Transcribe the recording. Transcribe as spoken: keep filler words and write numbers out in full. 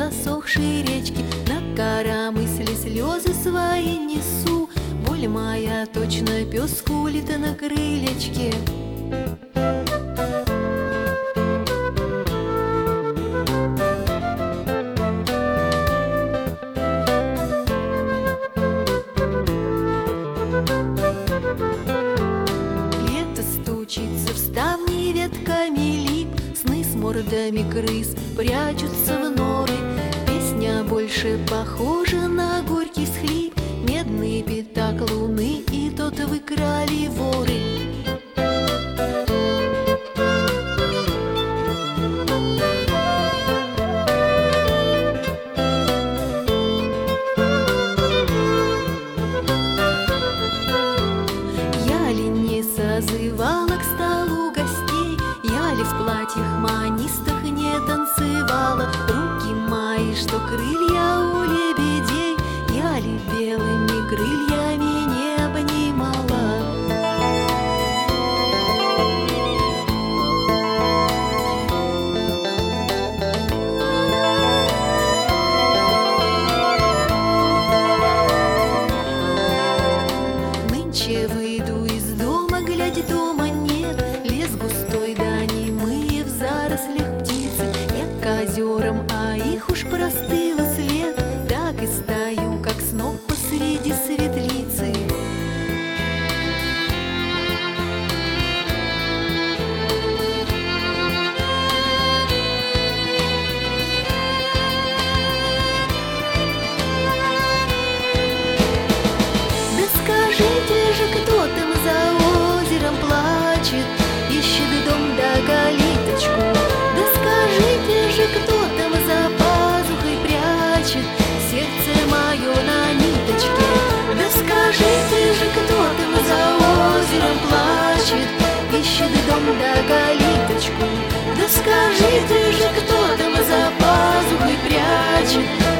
засохшей речки, на коромысле слезы свои несу. Боль моя точно пес скулит на крылечке. Лето стучится в ставни ветками лип, сны с мордами крыс прячутся в норы. Песня больше похожа на горький всхлип, медный пятак луны и тот выкрали воры. Я ли не созывала к столу гостей, я ли в платьях манистах не танцевала? Руки мои, что крылья у лебедей, я ли белыми крыльями не обнимала? Нынче выйду из дома, глядя, дома нет. Лес густой, да немые в зарослях птицы. Я к озерам, а их уж простыла след. Так и стою, как снов посреди светлицы. Да скажите же, кто там за озером плачет, ищет дом да калиточку? Да скажите же, кто там за пазухой прячет сердце мое на ниточке? Да скажите же, кто там за озером плачет, ищет дом да калиточку? Да скажите же, кто там за пазухой прячет